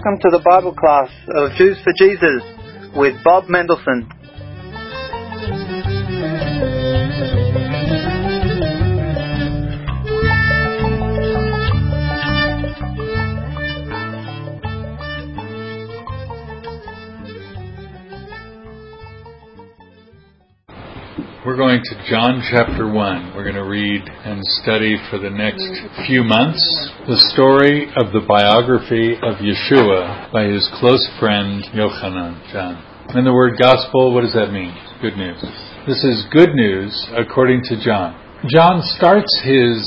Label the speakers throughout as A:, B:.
A: Welcome to the Bible class of Jews for Jesus with Bob Mendelson.
B: We're going to John chapter 1. We're going to read and study for the next few months the story of the biography of Yeshua by his close friend Yochanan, John. And the word gospel, what does that mean? Good news. This is good news according to John. John starts his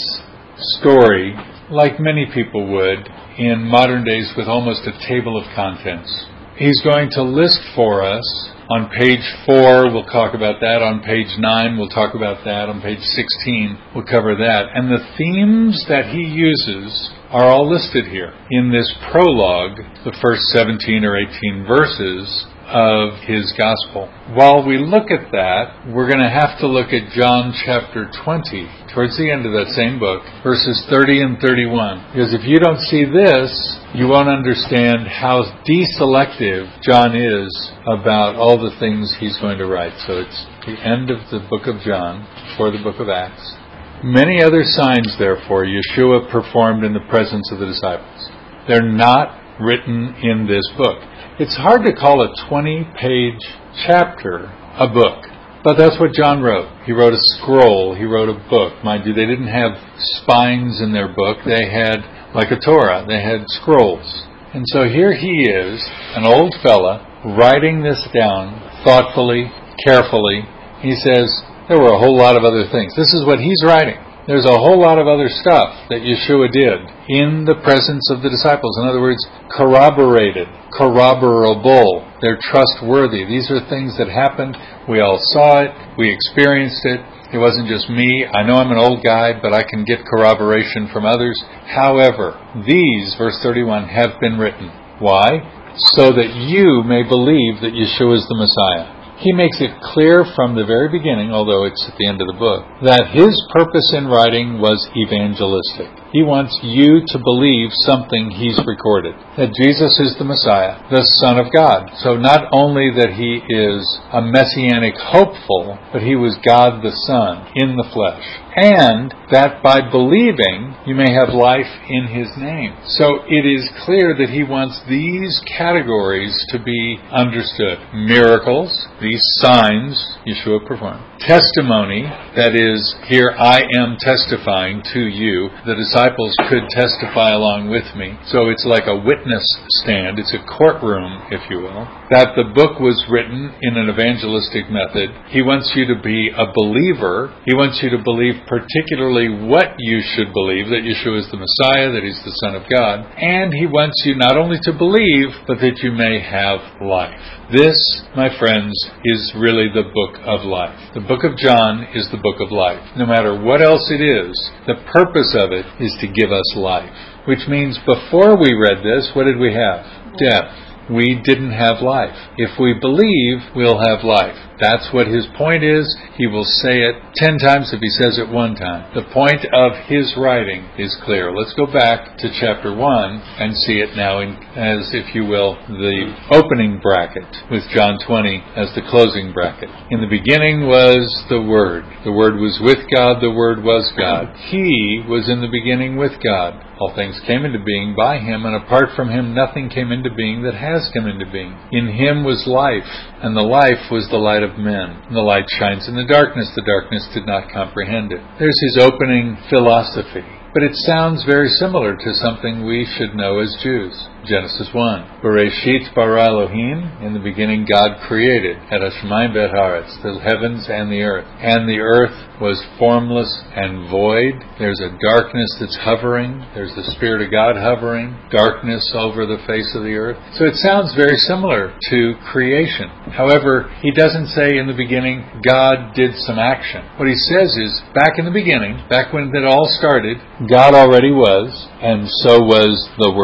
B: story, like many people would, in modern days with almost a table of contents. He's going to list for us, on page 4, we'll talk about that. On page 9, we'll talk about that. On page 16, we'll cover that. And the themes that he uses are all listed here in this prologue, the first 17 or 18 verses of his gospel. While we look at that, we're going to have to look at John chapter 20, towards the end of that same book, verses 30 and 31. Because if you don't see this, you won't understand how deselective John is about all the things he's going to write. So it's the end of the book of John, before the book of Acts. Many other signs, therefore, Yeshua performed in the presence of the disciples. They're not written in this book. It's hard to call a 20-page chapter a book, but that's what John wrote. He wrote a scroll. He wrote a book. Mind you, they didn't have spines in their book. They had, like a Torah, they had scrolls. And so here he is, an old fella, writing this down thoughtfully, carefully. He says, there were a whole lot of other things. This is what he's writing. There's a whole lot of other stuff that Yeshua did in the presence of the disciples. In other words, corroborated, corroborable. They're trustworthy. These are things that happened. We all saw it. We experienced it. It wasn't just me. I know I'm an old guy, but I can get corroboration from others. However, these, verse 31, have been written. Why? So that you may believe that Yeshua is the Messiah. He makes it clear from the very beginning, although it's at the end of the book, that his purpose in writing was evangelistic. He wants you to believe something he's recorded, that Jesus is the Messiah, the Son of God. So not only that he is a messianic hopeful, but he was God the Son in the flesh. And that by believing, you may have life in his name. So it is clear that he wants these categories to be understood. Miracles, these signs Yeshua performed. Testimony, that is, here I am testifying to you. The disciples could testify along with me. So it's like a witness stand. It's a courtroom, if you will. That the book was written in an evangelistic method. He wants you to be a believer. He wants you to believe particularly what you should believe, that Yeshua is the Messiah, that he's the Son of God. And he wants you not only to believe, but that you may have life. This, my friends, is really the book of life. The book of John is the book of life. No matter what else it is, the purpose of it is to give us life. Which means before we read this, what did we have? Death. We didn't have life. If we believe, we'll have life. That's what his point is. He will say it 10 times if he says it one time. The point of his writing is clear. Let's go back to chapter 1 and see it now as, if you will, the opening bracket, with John 20 as the closing bracket. In the beginning was the Word. The Word was with God. The Word was God. He was in the beginning with God. All things came into being by him, and apart from him nothing came into being that has come into being. In him was life, and the life was the light of men. And the light shines in the darkness did not comprehend it. There's his opening philosophy. But it sounds very similar to something we should know as Jews. Genesis 1. Bereshit bara Elohim, in the beginning God created, et hashamayim ve'et haaretz, the heavens and the earth. And the earth was formless and void. There's a darkness that's hovering. There's the Spirit of God hovering. Darkness over the face of the earth. So it sounds very similar to creation. However, he doesn't say in the beginning, God did some action. What he says is, back in the beginning, back when it all started, God already was, and so was the Word.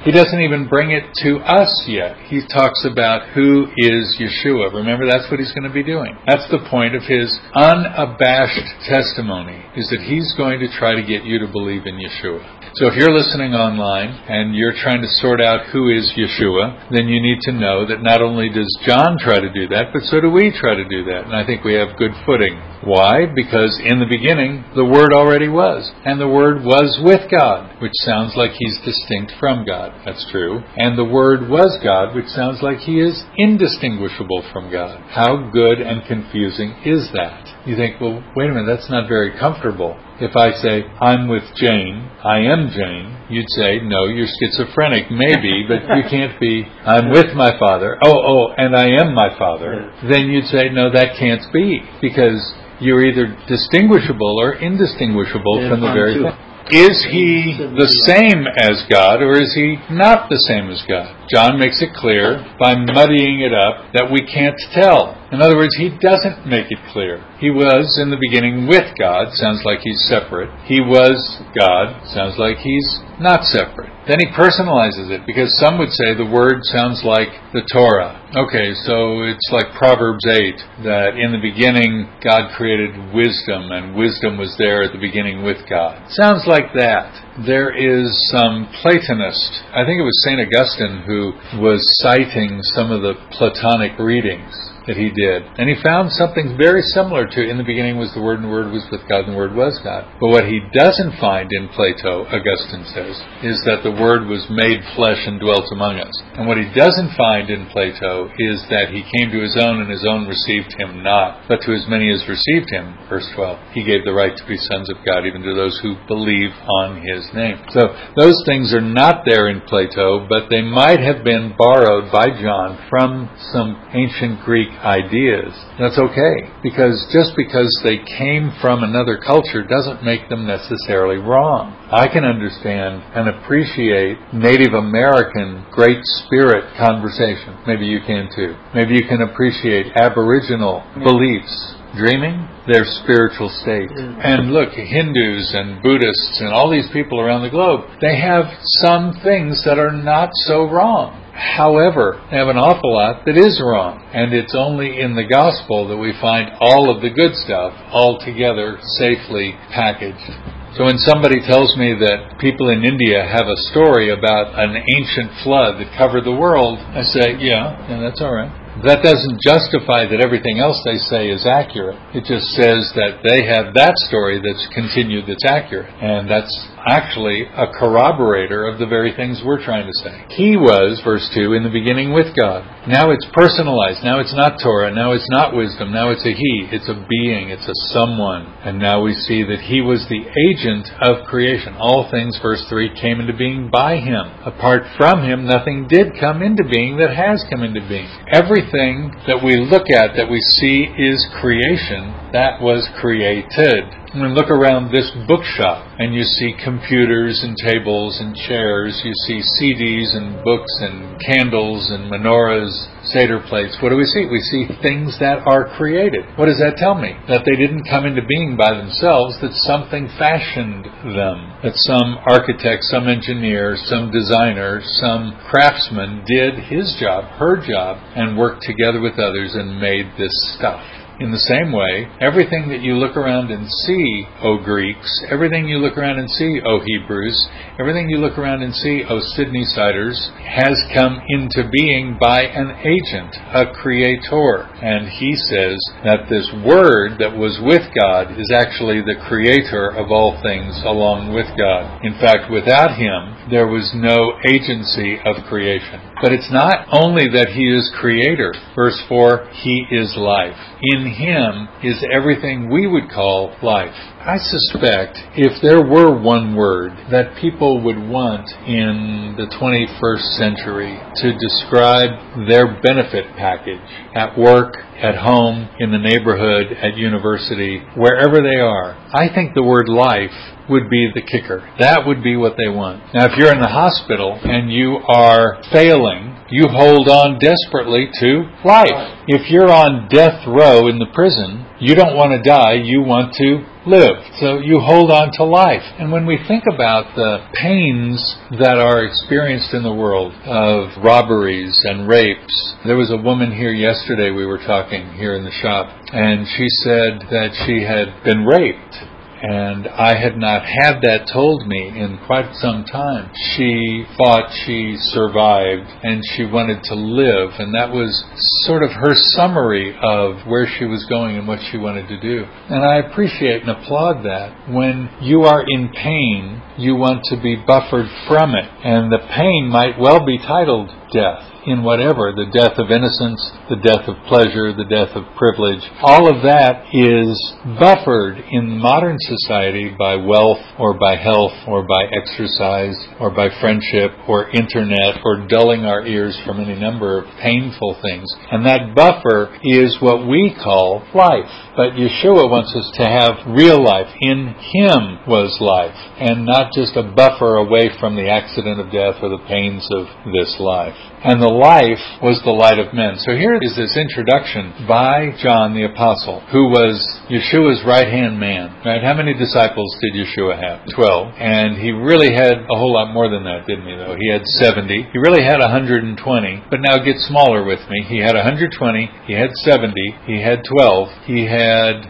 B: He doesn't even bring it to us yet. He talks about who is Yeshua. Remember, that's what he's going to be doing. That's the point of his unabashed testimony, is that he's going to try to get you to believe in Yeshua. So if you're listening online and you're trying to sort out who is Yeshua, then you need to know that not only does John try to do that, but so do we try to do that. And I think we have good footing. Why? Because in the beginning, the Word already was. And the Word was with God, which sounds like he's distinct from God. That's true. And the Word was God, which sounds like he is indistinguishable from God. How good and confusing is that? You think, well, wait a minute, that's not very comfortable. If I say, I'm with Jane, I am Jane, you'd say, no, you're schizophrenic, maybe, but you can't be, I'm with my Father, and I am my Father. Then you'd say, no, that can't be, because you're either distinguishable or indistinguishable from the very thing. Is he the same as God, or is he not the same as God? John makes it clear by muddying it up that we can't tell. In other words, he doesn't make it clear. He was in the beginning with God, sounds like he's separate. He was God, sounds like he's not separate. Then he personalizes it, because some would say the Word sounds like the Torah. Okay, so it's like Proverbs 8, that in the beginning God created wisdom, and wisdom was there at the beginning with God. Sounds like that. There is some Platonist, I think it was St. Augustine, who was citing some of the Platonic readings that he did. And he found something very similar to, in the beginning was the Word, and the Word was with God, and the Word was God. But what he doesn't find in Plato, Augustine says, is that the Word was made flesh and dwelt among us. And what he doesn't find in Plato is that he came to his own, and his own received him not. But to as many as received him, verse 12, he gave the right to be sons of God, even to those who believe on his name. So those things are not there in Plato, but they might have been borrowed by John from some ancient Greek ideas. That's okay, because just because they came from another culture doesn't make them necessarily wrong. I can understand and appreciate Native American Great Spirit conversation. Maybe you can too. Maybe you can appreciate Aboriginal beliefs. Dreaming, their spiritual state. And look, Hindus and Buddhists and all these people around the globe, they have some things that are not so wrong. However, they have an awful lot that is wrong. And it's only in the gospel that we find all of the good stuff all together, safely packaged. So when somebody tells me that people in India have a story about an ancient flood that covered the world, I say, yeah, that's all right. That doesn't justify that everything else they say is accurate. It just says that they have that story that's continued that's accurate. And that's actually a corroborator of the very things we're trying to say. He was, verse 2, in the beginning with God. Now it's personalized. Now it's not Torah. Now it's not wisdom. Now it's a he. It's a being. It's a someone. And now we see that he was the agent of creation. All things, verse 3, came into being by him. Apart from him, nothing did come into being that has come into being. Everything that we look at, that we see is creation, that was created. When we look around this bookshop and you see computers and tables and chairs, you see CDs and books and candles and menorahs, Seder plates, what do we see? We see things that are created. What does that tell me? That they didn't come into being by themselves, that something fashioned them. That some architect, some engineer, some designer, some craftsman did his job, her job, and worked together with others and made this stuff. In the same way, everything that you look around and see, O Greeks, everything you look around and see, O Hebrews, everything you look around and see, O Sydneysiders, has come into being by an agent, a creator. And he says that this Word that was with God is actually the creator of all things along with God. In fact, without him, there was no agency of creation. But it's not only that he is creator. Verse 4, he is life. In him is everything we would call life. I suspect if there were one word that people would want in the 21st century to describe their benefit package at work, at home, in the neighborhood, at university, wherever they are, I think the word life would be the kicker. That would be what they want. Now, if you're in the hospital and you are failing, you hold on desperately to life. If you're on death row in the prison, you don't want to die, you want to live. So you hold on to life. And when we think about the pains that are experienced in the world of robberies and rapes, there was a woman here yesterday, we were talking here in the shop, and she said that she had been raped. And I had not had that told me in quite some time. She thought she survived and she wanted to live, and that was sort of her summary of where she was going and what she wanted to do. And I appreciate and applaud that. When you are in pain, you want to be buffered from it. And the pain might well be titled death. In whatever, the death of innocence, the death of pleasure, the death of privilege, all of that is buffered in modern society by wealth or by health or by exercise or by friendship or internet or dulling our ears from any number of painful things. And that buffer is what we call life. But Yeshua wants us to have real life. In Him was life, and not just a buffer away from the accident of death or the pains of this life. And the life was the light of men. So here is this introduction by John the Apostle, who was Yeshua's right-hand man. Right? How many disciples did Yeshua have? 12. And he really had a whole lot more than that, didn't he, though? He had 70. He really had 120. But now get smaller with me. He had 120. He had 70. He had 12. He had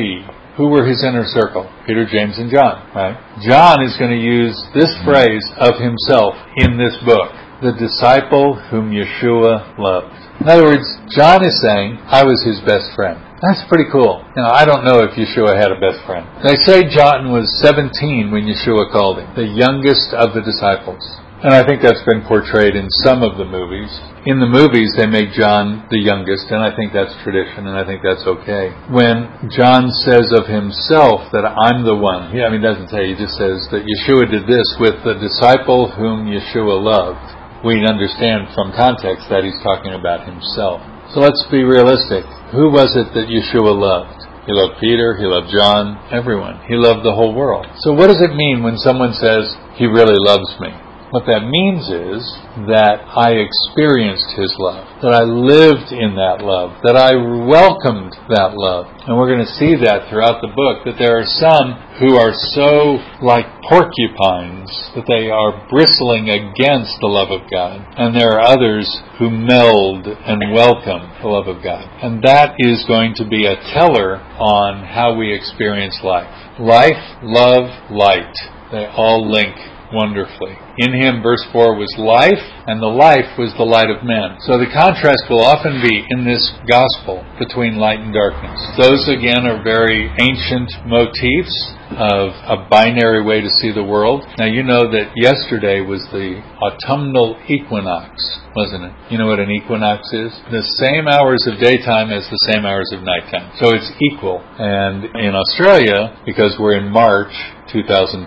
B: 3. Who were his inner circle? Peter, James, and John. Right? John is going to use this phrase of himself in this book. The disciple whom Yeshua loved. In other words, John is saying, I was his best friend. That's pretty cool. Now, I don't know if Yeshua had a best friend. They say John was 17 when Yeshua called him, the youngest of the disciples. And I think that's been portrayed in some of the movies. In the movies, they make John the youngest, and I think that's tradition, and I think that's okay. When John says of himself that I'm the one, he doesn't say, he just says that Yeshua did this with the disciple whom Yeshua loved. We understand from context that he's talking about himself. So let's be realistic. Who was it that Yeshua loved? He loved Peter, he loved John, everyone. He loved the whole world. So what does it mean when someone says, he really loves me? What that means is that I experienced His love, that I lived in that love, that I welcomed that love. And we're going to see that throughout the book, that there are some who are so like porcupines that they are bristling against the love of God. And there are others who meld and welcome the love of God. And that is going to be a teller on how we experience life. Life, love, light. They all link wonderfully. In Him, verse 4, was life, and the life was the light of men. So the contrast will often be in this gospel between light and darkness. Those, again, are very ancient motifs of a binary way to see the world. Now, you know that yesterday was the autumnal equinox, wasn't it? You know what an equinox is? The same hours of daytime as the same hours of nighttime. So it's equal. And in Australia, because we're in March 2013,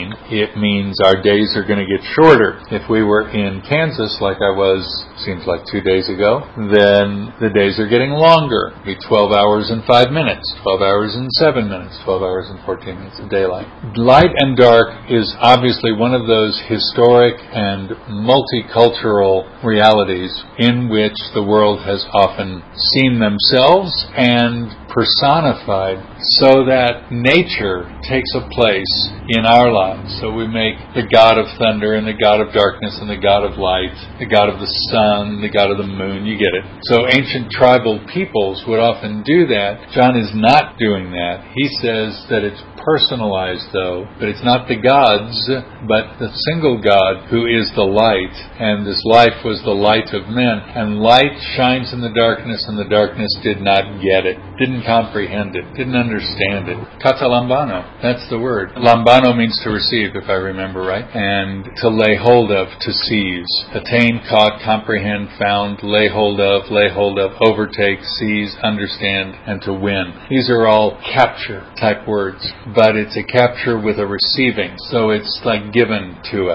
B: it means our days are going to get shorter. If we were in Kansas, like I was, seems like 2 days ago, then the days are getting longer. It'll be 12 hours and 5 minutes, 12 hours and 7 minutes, 12 hours and 14 minutes of daylight. Light and dark is obviously one of those historic and multicultural realities in which the world has often seen themselves and personified, so that nature takes a place in our lives. So we make the God of thunder and the God of darkness and the God of light, the God of the sun, the God of the moon, you get it. So ancient tribal peoples would often do that. John is not doing that. He says that it's personalized, though, but it's not the gods, but the single God who is the light, and this life was the light of men. And light shines in the darkness, and the darkness did not get it, didn't comprehend it, didn't understand it. Kata lambano, that's the word. Lambano means to receive, if I remember right, and to lay hold of, to seize. Attain, caught, comprehend, found, lay hold of, overtake, seize, understand, and to win. These are all capture type words, but it's a capture with a receiving, so it's like given to us.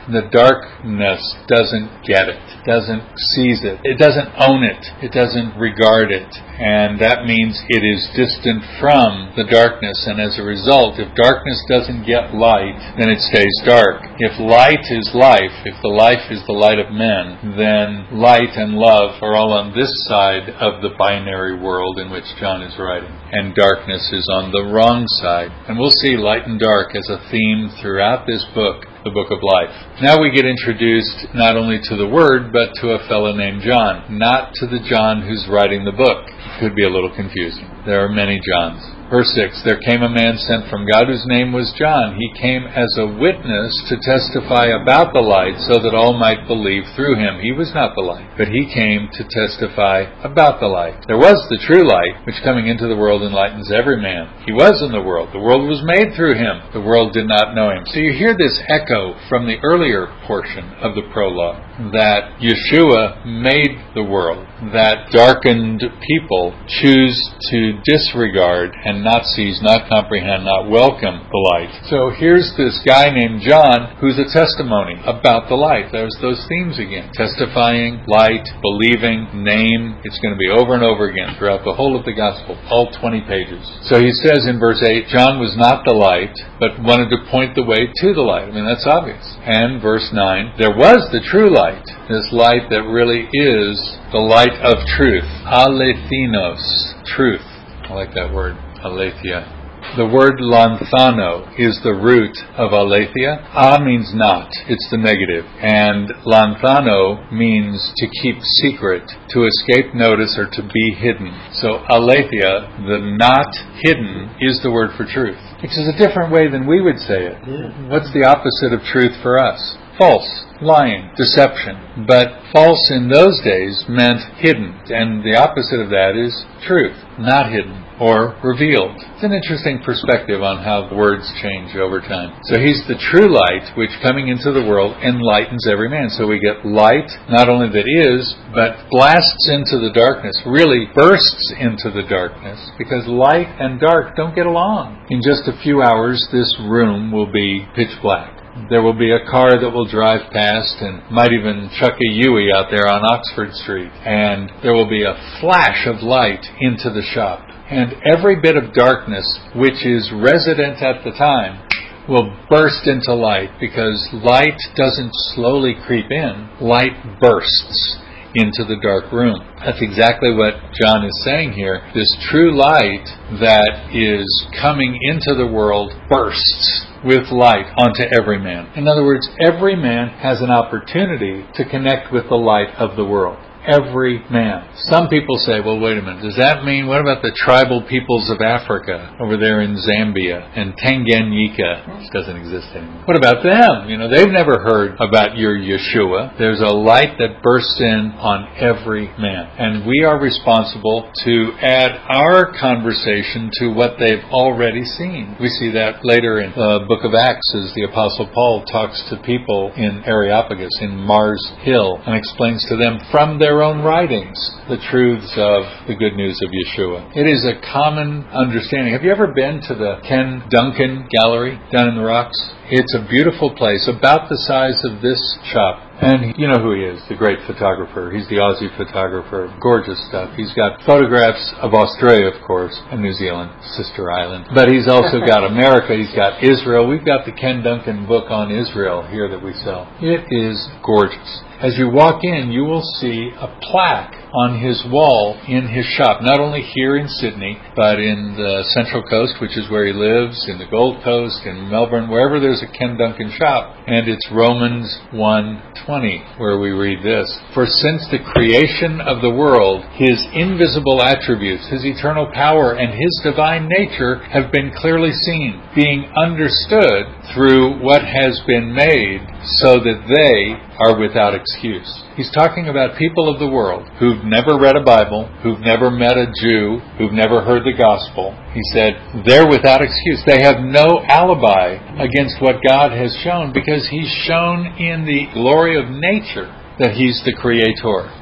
B: the darkness doesn't get it, doesn't seize it, it doesn't own it, it doesn't regard it. And that means it is distant from the darkness. And as a result, if darkness doesn't get light, then it stays dark. If light is life, if the life is the light of men, then light and love are all on this side of the binary world in which John is writing. And darkness is on the wrong side. And we'll see light and dark as a theme throughout this book, the book of life. Now we get introduced not only to the Word, but to a fellow named John, not to the John who's writing the book. It could be a little confusing. There are many Johns. Verse 6, there came a man sent from God whose name was John. He came as a witness to testify about the light so that all might believe through him. He was not the light, but he came to testify about the light. There was the true light, which coming into the world enlightens every man. He was in the world. The world was made through him. The world did not know him. So you hear this echo from the earlier portion of the prologue, that Yeshua made the world, that darkened people choose to disregard and not seize, not comprehend, not welcome the light. So here's this guy named John who's a testimony about the light. There's those themes again. Testifying, light, believing, name. It's going to be over and over again throughout the whole of the gospel, all 20 pages. So he says in verse 8, John was not the light, but wanted to point the way to the light. I mean, that's obvious. And verse 9, there was the true light, this light that really is the light of truth. Alethinos, truth. I like that word. Aletheia. The word lanthano is the root of aletheia. A means not. It's the negative. And lanthano means to keep secret, to escape notice, or to be hidden. So aletheia, the not hidden, is the word for truth, which is a different way than we would say it. Yeah. What's the opposite of truth for us? False, lying, deception. But false in those days meant hidden, and the opposite of that is truth, not hidden or revealed. It's an interesting perspective on how words change over time. So he's the true light, which coming into the world enlightens every man. So we get light, not only that is, but blasts into the darkness, really bursts into the darkness, because light and dark don't get along. In just a few hours, this room will be pitch black. There will be a car that will drive past and might even chuck a Yui out there on Oxford Street. And there will be a flash of light into the shop. And every bit of darkness which is resident at the time will burst into light, because light doesn't slowly creep in. Light bursts into the dark room. That's exactly what John is saying here. This true light that is coming into the world bursts with light onto every man. In other words, every man has an opportunity to connect with the light of the world. Every man. Some people say, well, wait a minute, does that mean, what about the tribal peoples of Africa over there in Zambia and Tanganyika, which doesn't exist anymore? What about them? You know, they've never heard about your Yeshua. There's a light that bursts in on every man. And we are responsible to add our conversation to what they've already seen. We see that later in the book of Acts as the Apostle Paul talks to people in Areopagus, in Mars Hill, and explains to them from their own writings the truths of the good news of Yeshua. It is a common understanding. Have you ever been to the Ken Duncan Gallery down in the Rocks? It's a beautiful place, about the size of this shop. And you know who he is, the great photographer. He's the Aussie photographer. Gorgeous stuff. He's got photographs of Australia, of course, and New Zealand, sister island. But he's also got America. He's got Israel. We've got the Ken Duncan book on Israel here that we sell. It is gorgeous. As you walk in, you will see a plaque on his wall in his shop, not only here in Sydney, but in the Central Coast, which is where he lives, in the Gold Coast, in Melbourne, wherever there's a Ken Duncan shop. And it's Romans 1:20, where we read this: For since the creation of the world, his invisible attributes, his eternal power, and his divine nature have been clearly seen, being understood through what has been made, so that they are without excuse. He's talking about people of the world who've never read a Bible, who've never met a Jew, who've never heard the gospel. He said they're without excuse. They have no alibi against what God has shown, because he's shown in the glory of nature that he's the creator.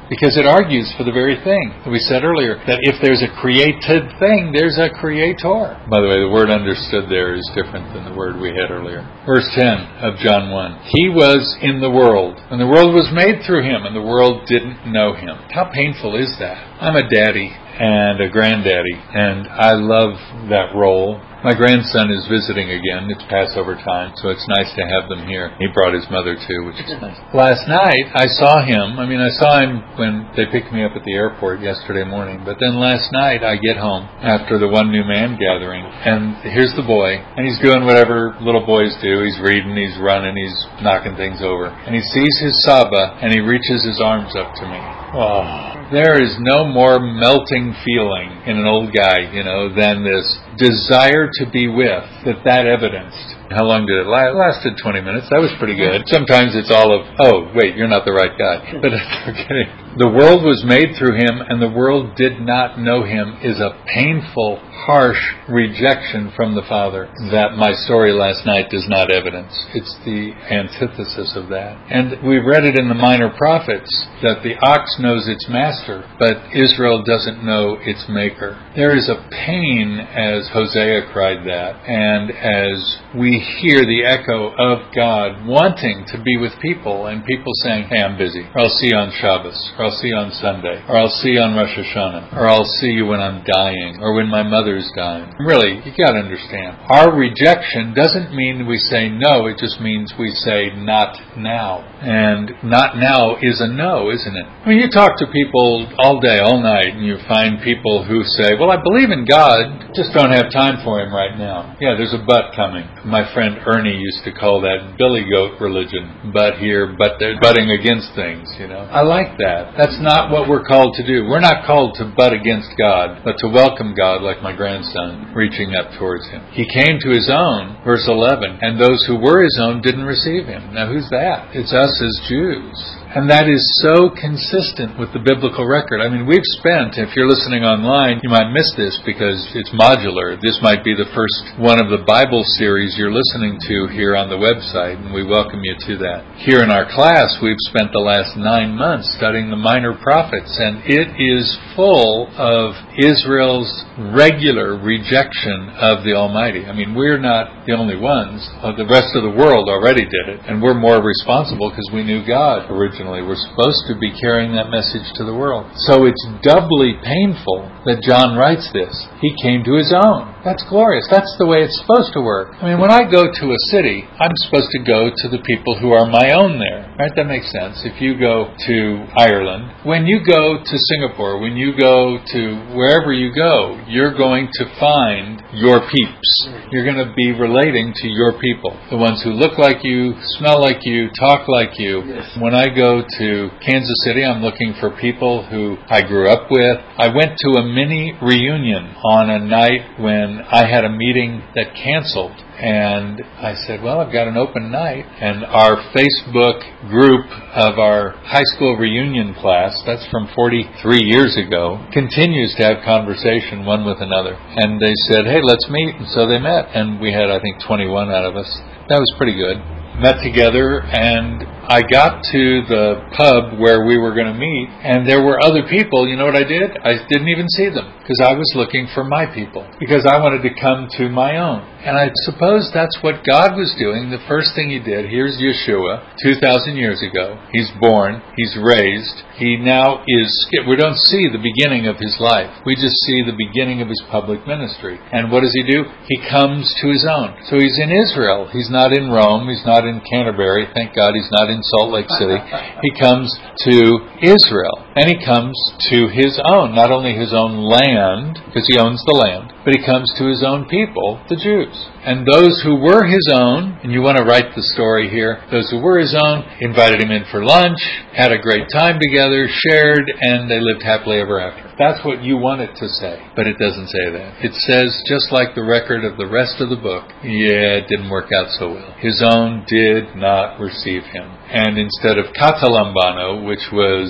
B: because it argues for the very thing that we said earlier, that if there's a created thing, there's a creator. By the way, the word understood there is different than the word we had earlier. Verse 10 of John 1. He was in the world, and the world was made through him, and the world didn't know him. How painful is that? I'm a daddy and a granddaddy, and I love that role. My grandson is visiting again. It's Passover time, so it's nice to have them here. He brought his mother too, which is nice. Last night, I saw him. I saw him when they picked me up at the airport yesterday morning. But then last night, I get home after the One New Man gathering, and here's the boy, and he's doing whatever little boys do. He's reading, he's running, he's knocking things over. And he sees his Saba, and he reaches his arms up to me. Oh, there is no more melting feeling in an old guy, than this desire to be with that evidenced. How long did it last? It lasted 20 minutes. That was pretty good. Sometimes it's all of, oh, wait, you're not the right guy. But okay. The world was made through him, and the world did not know him is a painful, harsh rejection from the Father that my story last night does not evidence. It's the antithesis of that. And we read it in the Minor Prophets that the ox knows its master, but Israel doesn't know its maker. There is a pain as Hosea cried that, and as we hear the echo of God wanting to be with people, and people saying, hey, I'm busy, or I'll see you on Shabbos, or I'll see you on Sunday, or I'll see you on Rosh Hashanah, or I'll see you when I'm dying, or when my mother's dying. Really, you got to understand, our rejection doesn't mean we say no, it just means we say not now. And not now is a no, isn't it? When you talk to people all day, all night, and you find people who say, well, I believe in God, just don't have time for him right now. Yeah, there's a but coming. My friend Ernie used to call that billy goat religion. But here, but they're butting against things, I like that. That's not what we're called to do. We're not called to butt against God, but to welcome God like my grandson, reaching up towards him. He came to his own, verse 11, and those who were his own didn't receive him. Now who's that? It's us as Jews. And that is so consistent with the biblical record. We've spent, if you're listening online, you might miss this because it's modular. This might be the first one of the Bible series you're listening to here on the website, and we welcome you to that. Here in our class, we've spent the last 9 months studying the Minor Prophets, and it is full of Israel's regular rejection of the Almighty. We're not the only ones. The rest of the world already did it, and we're more responsible because we knew God originally. We're supposed to be carrying that message to the world. So it's doubly painful that John writes this. He came to his own. That's glorious. That's the way it's supposed to work. When I go to a city, I'm supposed to go to the people who are my own there. Right? That makes sense. If you go to Ireland, when you go to Singapore, when you go to wherever you go, you're going to find your peeps. You're going to be relating to your people. The ones who look like you, smell like you, talk like you. Yes. When I go to Kansas City, I'm looking for people who I grew up with. I went to a mini reunion on a night when I had a meeting that canceled. And I said, well, I've got an open night. And our Facebook group of our high school reunion class, that's from 43 years ago, continues to have conversation one with another. And they said, hey, let's meet. And so they met. And we had, I think, 21 out of us. That was pretty good. Met together, and I got to the pub where we were going to meet, and there were other people. You know what I did? I didn't even see them, because I was looking for my people, because I wanted to come to my own. And I suppose that's what God was doing. The first thing he did, here's Yeshua, 2,000 years ago. He's born, he's raised, he now is, we don't see the beginning of his life. We just see the beginning of his public ministry. And what does he do? He comes to his own. So he's in Israel. He's not in Rome. He's not in Canterbury. Thank God he's not in Salt Lake City. He comes to Israel. And he comes to his own. Not only his own land, because he owns the land, but he comes to his own people, the Jews. And those who were his own, and you want to write the story here, those who were his own invited him in for lunch, had a great time together, shared, and they lived happily ever after. That's what you want it to say, but it doesn't say that. It says, just like the record of the rest of the book, it didn't work out so well. His own did not receive him. And instead of katalambano, which was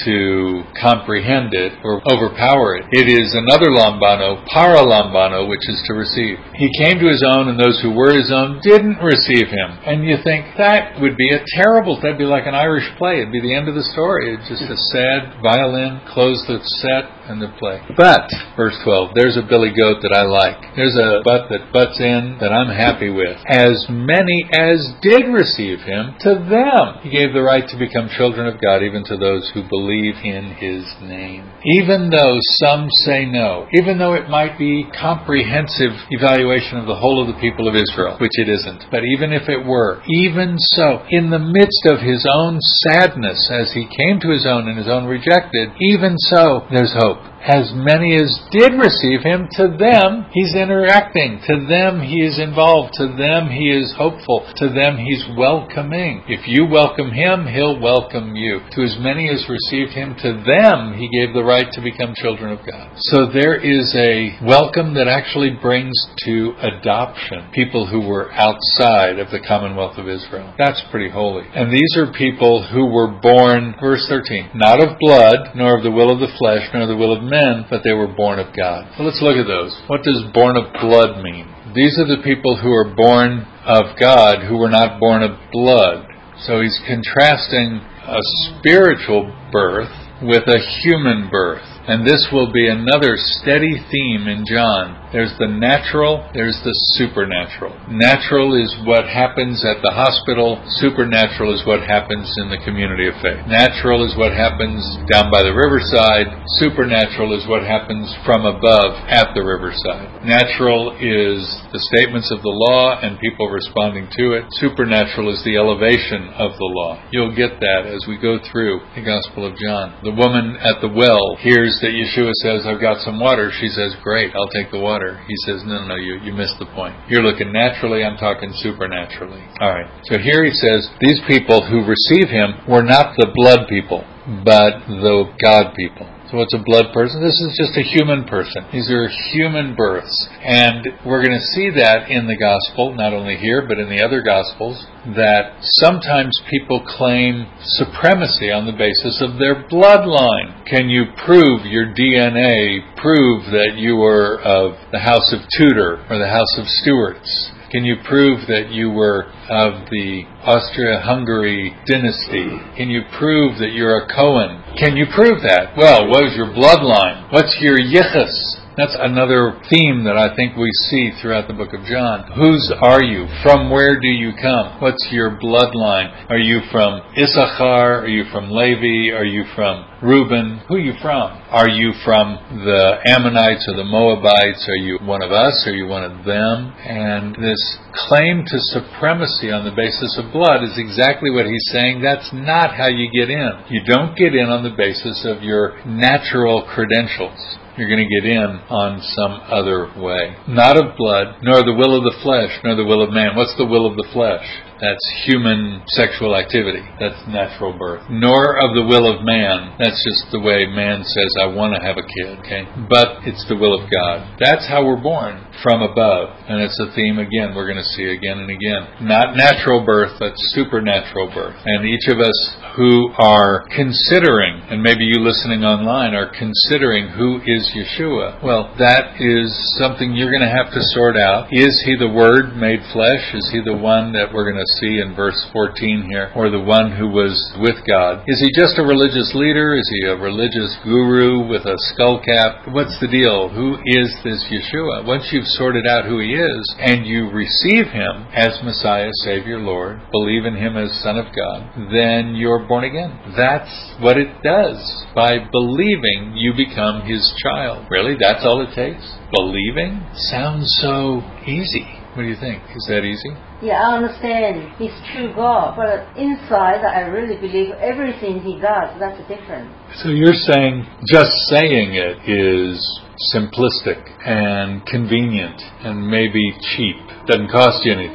B: to comprehend it or overpower it, it is another lambano, paralambano, which is to receive. He came to his own, own, and those who were his own didn't receive him. And you think, that would be that'd be like an Irish play. It'd be the end of the story. It's just a sad violin, close the set, and the play. But, verse 12, there's a billy goat that I like. There's a butt that butts in that I'm happy with. As many as did receive him, to them he gave the right to become children of God, even to those who believe in his name. Even though some say no, even though it might be comprehensive evaluation of the whole of the people of Israel, which it isn't, but even if it were, even so, in the midst of his own sadness as he came to his own and his own rejected, even so, there's hope. As many as did receive him, to them he's interacting. To them he is involved. To them he is hopeful. To them he's welcoming. If you welcome him, he'll welcome you. To as many as received him, to them he gave the right to become children of God. So there is a welcome that actually brings to adoption people who were outside of the commonwealth of Israel. That's pretty holy. And these are people who were born, verse 13, not of blood, nor of the will of the flesh, nor the will of men, but they were born of God. So let's look at those. What does born of blood mean? These are the people who are born of God who were not born of blood. So he's contrasting a spiritual birth with a human birth. And this will be another steady theme in John. There's the natural, there's the supernatural. Natural is what happens at the hospital. Supernatural is what happens in the community of faith. Natural is what happens down by the riverside. Supernatural is what happens from above at the riverside. Natural is the statements of the law and people responding to it. Supernatural is the elevation of the law. You'll get that as we go through the Gospel of John. The woman at the well hears that Yeshua says, I've got some water. She says, great, I'll take the water. He says, no, you missed the point. You're looking naturally, I'm talking supernaturally. Alright, so here he says, these people who receive him were not the blood people, but the God people. So what's a blood person? This is just a human person. These are human births. And we're going to see that in the gospel, not only here, but in the other gospels, that sometimes people claim supremacy on the basis of their bloodline. Can you prove your DNA, prove that you were of the house of Tudor or the house of Stuarts? Can you prove that you were of the Austria-Hungary dynasty? Can you prove that you're a Cohen? Can you prove that? Well, what is your bloodline? What's your yichus? That's another theme that I think we see throughout the book of John. Whose are you? From where do you come? What's your bloodline? Are you from Issachar? Are you from Levi? Are you from Reuben? Who are you from? Are you from the Ammonites or the Moabites? Are you one of us? Are you one of them? And this claim to supremacy on the basis of blood is exactly what he's saying. That's not how you get in. You don't get in on the basis of your natural credentials. You're going to get in on some other way. Not of blood, nor the will of the flesh, nor the will of man. What's the will of the flesh? That's human sexual activity. That's natural birth. Nor of the will of man. That's just the way man says, I want to have a kid. Okay? But it's the will of God. That's how we're born, from above. And it's a theme, again, we're going to see again and again. Not natural birth, but supernatural birth. And each of us who are considering, and maybe you listening online are considering who is Yeshua, well, that is something you're going to have to sort out. Is he the Word made flesh? Is he the one that we're going to see in verse 14 here, or the one who was with God? Is he just a religious leader? Is he a religious guru with a skull cap? What's the deal? Who is this Yeshua? Once you've sorted out who he is, and you receive him as Messiah, Savior, Lord, believe in him as Son of God, then you're born again. That's what it does. By believing, you become his child. Really? That's all it takes? Believing? Sounds so easy. What do you think? Is that easy?
C: Yeah, I understand he's true God, but inside I really believe everything he does. That's different.
B: So you're saying just saying it is simplistic and convenient and maybe cheap. Doesn't cost you anything.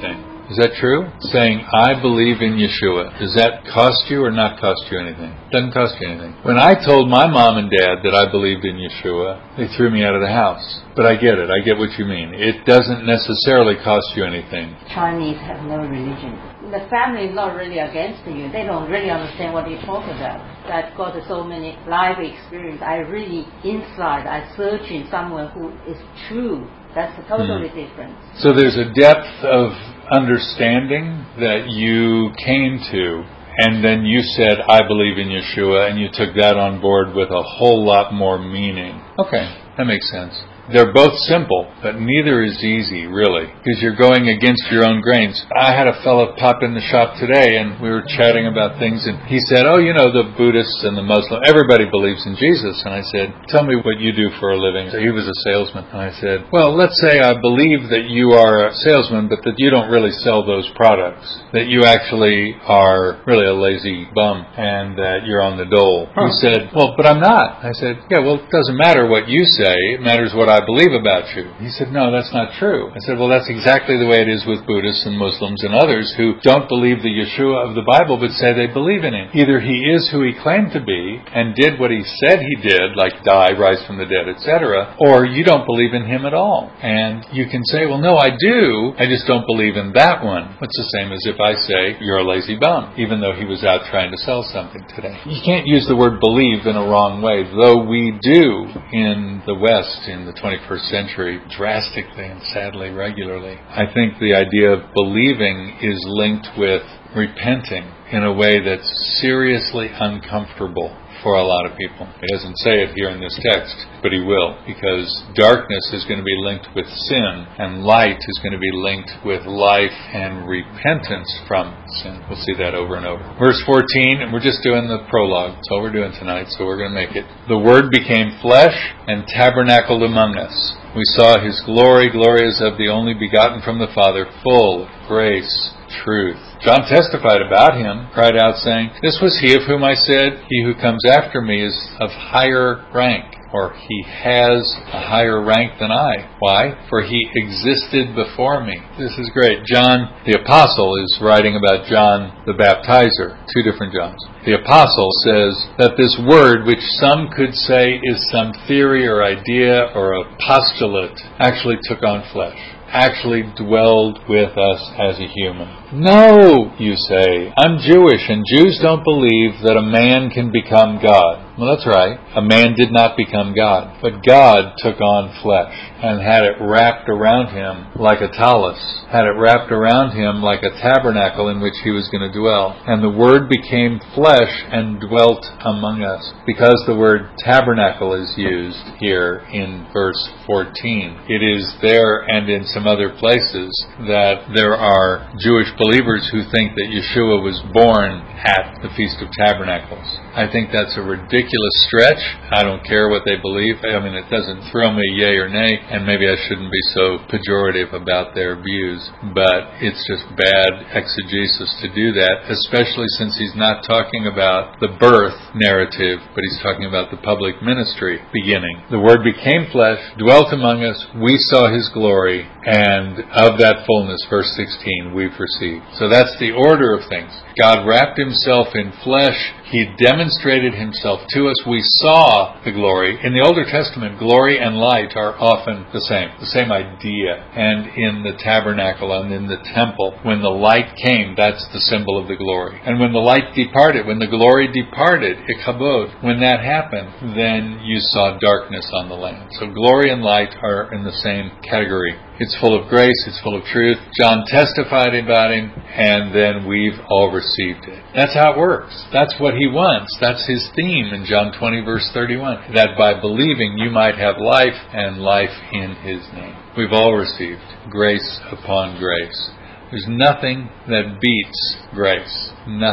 B: Is that true? Saying, I believe in Yeshua. Does that cost you or not cost you anything? Doesn't cost you anything. When I told my mom and dad that I believed in Yeshua, they threw me out of the house. But I get it. I get what you mean. It doesn't necessarily cost you anything.
C: Chinese have no religion. The family is not really against you. They don't really understand what you talk about. I've got so many life experience. I really, inside, I search in someone who is true. That's totally different.
B: So there's a depth of understanding that you came to, and then you said, I believe in Yeshua, and you took that on board with a whole lot more meaning. Okay, that makes sense. They're both simple, but neither is easy, really, because you're going against your own grains. I had a fellow pop in the shop today, and we were chatting about things, and he said, the Buddhists and the Muslim, everybody believes in Jesus. And I said, tell me what you do for a living. So he was a salesman. And I said, well, let's say I believe that you are a salesman, but that you don't really sell those products, that you actually are really a lazy bum, and that you're on the dole. He said, well, but I'm not. I said, yeah, well, it doesn't matter what you say. It matters what I believe about you. He said, no, that's not true. I said, well, that's exactly the way it is with Buddhists and Muslims and others who don't believe the Yeshua of the Bible but say they believe in him. Either he is who he claimed to be and did what he said he did, like die, rise from the dead, etc., or you don't believe in him at all. And you can say, well, no, I do. I just don't believe in that one. It's the same as if I say, you're a lazy bum, even though he was out trying to sell something today. You can't use the word believe in a wrong way, though we do in the West, in the 21st century, drastically and sadly regularly. I think the idea of believing is linked with repenting in a way that's seriously uncomfortable for a lot of people. He doesn't say it here in this text, but he will, because darkness is going to be linked with sin, and light is going to be linked with life and repentance from sin. We'll see that over and over. Verse 14, and we're just doing the prologue. That's all we're doing tonight, so we're going to make it. The Word became flesh and tabernacled among us. We saw his glory, glory as of the only begotten from the Father, full of grace, truth. John testified about him, cried out saying, this was he of whom I said, he who comes after me is of higher rank, or he has a higher rank than I. Why? For he existed before me. This is great. John the Apostle is writing about John the Baptizer, two different Johns. The Apostle says that this word, which some could say is some theory or idea or a postulate, actually took on flesh, actually dwelled with us as a human. No, you say, I'm Jewish, and Jews don't believe that a man can become God. Well, that's right. A man did not become God, but God took on flesh and had it wrapped around him like a talus, had it wrapped around him like a tabernacle in which he was going to dwell. And the Word became flesh and dwelt among us. Because the word tabernacle is used here in verse 14, it is there and in some other places that there are Jewish believers who think that Yeshua was born at the Feast of Tabernacles. I think that's a ridiculous stretch. I don't care what they believe. I mean, it doesn't throw me yay or nay, and maybe I shouldn't be so pejorative about their views, but it's just bad exegesis to do that, especially since he's not talking about the birth narrative, but he's talking about the public ministry beginning. The Word became flesh, dwelt among us, we saw his glory, and of that fullness, verse 16, we've received. So that's the order of things. God wrapped himself in flesh. He demonstrated himself to us. We saw the glory. In the Older Testament, glory and light are often the same idea. And in the tabernacle and in the temple, when the light came, that's the symbol of the glory. And when the light departed, when the glory departed, ikhabod, when that happened, then you saw darkness on the land. So glory and light are in the same category. It's full of grace, it's full of truth. John testified about him, and then we've all received it. That's how it works. That's what he wants. That's his theme in John 20, verse 31. That by believing you might have life, and life in his name. We've all received grace upon grace. There's nothing that beats grace. Nothing.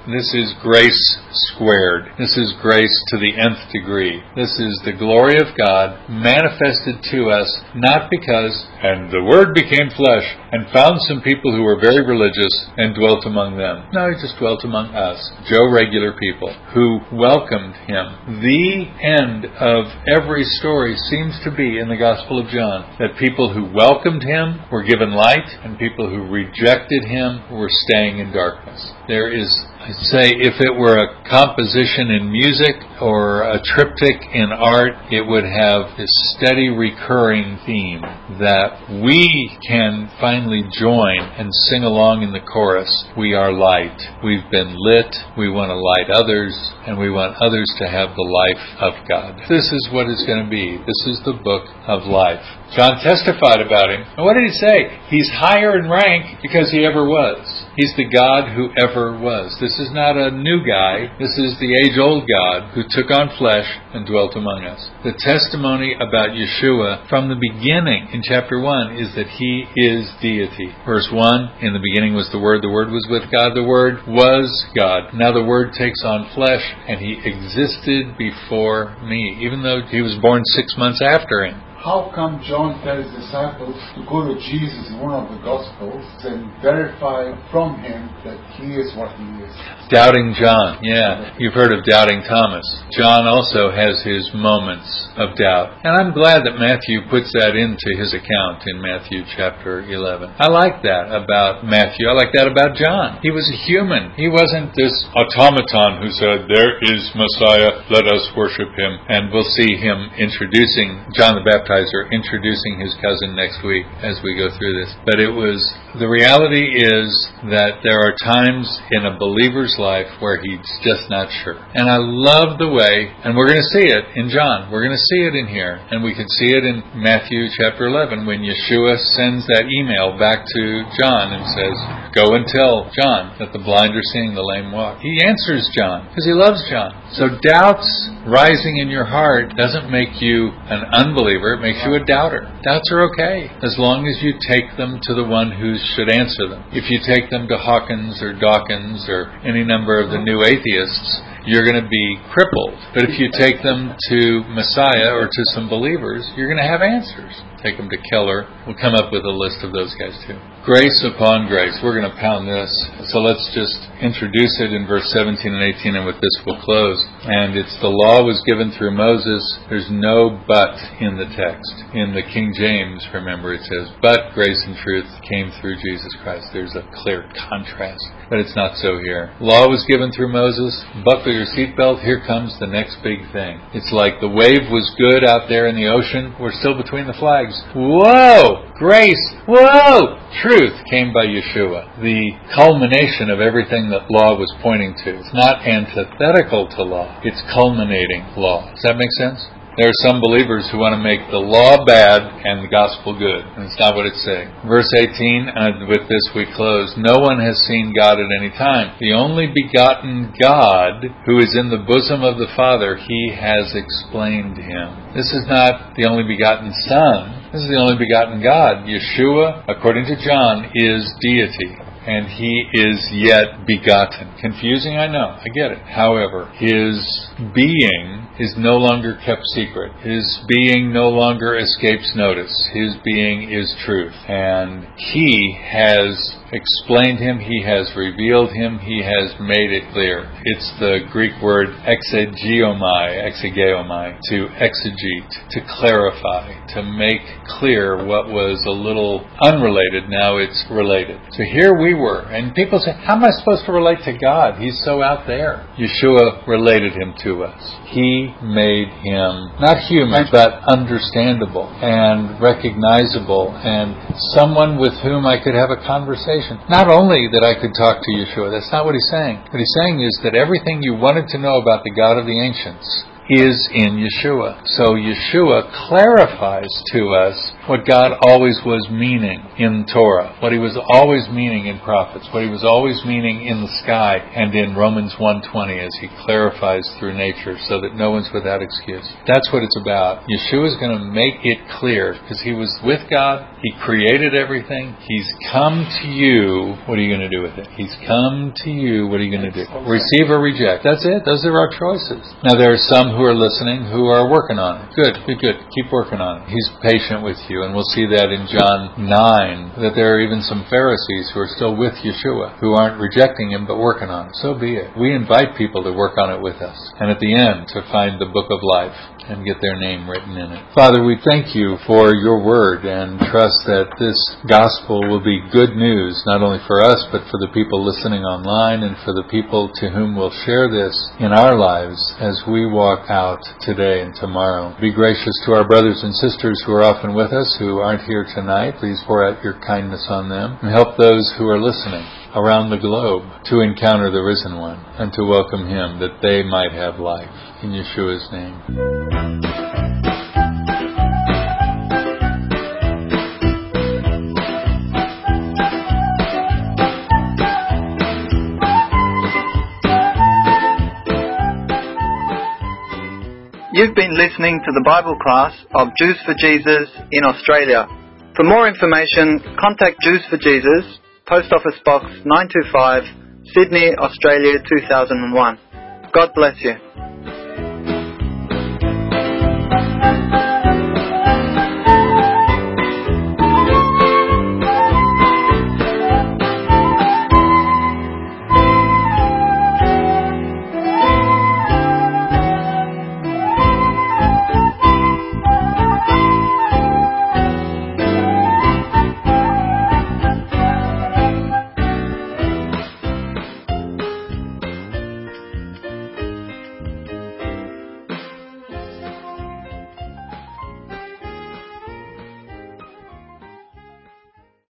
B: This is grace squared. This is grace to the nth degree. This is the glory of God manifested to us, not because, and the Word became flesh and found some people who were very religious and dwelt among them. No, He just dwelt among us, Joe regular people, who welcomed Him. The end of every story seems to be in the Gospel of John, that people who welcomed Him were given light, and people who rejected Him were staying in darkness. There is, I'd say, if it were a composition in music or a triptych in art, it would have this steady recurring theme that we can finally join and sing along in the chorus. We are light. We've been lit. We want to light others, and we want others to have the life of God. This is what it's going to be. This is the book of life. John testified about Him. And what did he say? He's higher in rank because He ever was. He's the God who ever was. This is not a new guy. This is the age-old God who took on flesh and dwelt among us. The testimony about Yeshua from the beginning in chapter 1 is that He is deity. Verse 1, in the beginning was the Word was with God, the Word was God. Now the Word takes on flesh, and He existed before me, even though He was born 6 months after Him.
D: How come John tells disciples to go to Jesus in one of the Gospels and verify from Him that He is what He is?
B: Doubting John, yeah. You've heard of doubting Thomas. John also has his moments of doubt. And I'm glad that Matthew puts that into his account in Matthew chapter 11. I like that about Matthew. I like that about John. He was a human. He wasn't this automaton who said, "There is Messiah, let us worship Him." And we'll see him introducing John the Baptizer, introducing his cousin next week as we go through this. But the reality is that there are times in a believer's life where he's just not sure. And I love the way, and we're going to see it in John, we're going to see it in here, and we can see it in Matthew chapter 11 when Yeshua sends that email back to John and says, "Go and tell John that the blind are seeing, the lame walk." He answers John because He loves John. So doubts rising in your heart doesn't make you an unbeliever, it makes you a doubter. Doubts are okay as long as you take them to the one who should answer them. If you take them to Hawkins or Dawkins or any number of the new atheists, you're going to be crippled. But if you take them to Messiah or to some believers, you're going to have answers. Take them to Keller. We'll come up with a list of those guys too. Grace upon grace. We're going to pound this. So let's just introduce it in verse 17 and 18, and with this we'll close. And it's the law was given through Moses. There's no but in the text. In the King James, remember, it says, "But grace and truth came through Jesus Christ." There's a clear contrast. But it's not so here. Law was given through Moses. Buckle your seatbelt. Here comes the next big thing. It's like the wave was good out there in the ocean. We're still between the flags. Whoa! Grace! Whoa! Truth came by Yeshua. The culmination of everything that law was pointing to. It's not antithetical to law. It's culminating law. Does that make sense? There are some believers who want to make the law bad and the gospel good. And it's not what it's saying. Verse 18, and with this we close. "No one has seen God at any time. The only begotten God, who is in the bosom of the Father, He has explained Him." This is not the only begotten Son. This is the only begotten God. Yeshua, according to John, is deity. And He is yet begotten. Confusing, I know. I get it. However, His being is no longer kept secret. His being no longer escapes notice. His being is truth. And He has explained Him. He has revealed Him. He has made it clear. It's the Greek word exegeomai, to exegete, to clarify, to make clear what was a little unrelated. Now it's related. So here we were. And people say, how am I supposed to relate to God? He's so out there. Yeshua related Him to us. He made Him not human, but understandable and recognizable and someone with whom I could have a conversation. Not only that I could talk to Yeshua, that's not what He's saying. What He's saying is that everything you wanted to know about the God of the ancients is in Yeshua. So Yeshua clarifies to us what God always was meaning in Torah, what He was always meaning in prophets, what He was always meaning in the sky and in Romans 1:20 as He clarifies through nature so that no one's without excuse. That's what it's about. Yeshua is going to make it clear because He was with God. He created everything. He's come to you. What are you going to do with it? He's come to you. What are you going to do? Receive or reject. That's it. Those are our choices. Now there are some who are listening who are working on it. Good. Keep working on it. He's patient with you. And we'll see that in John 9, that there are even some Pharisees who are still with Yeshua, who aren't rejecting Him but working on it. So be it. We invite people to work on it with us. And at the end, to find the book of life and get their name written in it. Father, we thank You for Your word and trust that this gospel will be good news, not only for us, but for the people listening online and for the people to whom we'll share this in our lives as we walk out today and tomorrow. Be gracious to our brothers and sisters who are often with us, who aren't here tonight. Please pour out Your kindness on them and help those who are listening around the globe to encounter the Risen One and to welcome Him that they might have life. In Yeshua's name.
A: You've been listening to the Bible class of Jews for Jesus in Australia. For more information, contact Jews for Jesus, Post Office Box 925, Sydney, Australia 2001. God bless you.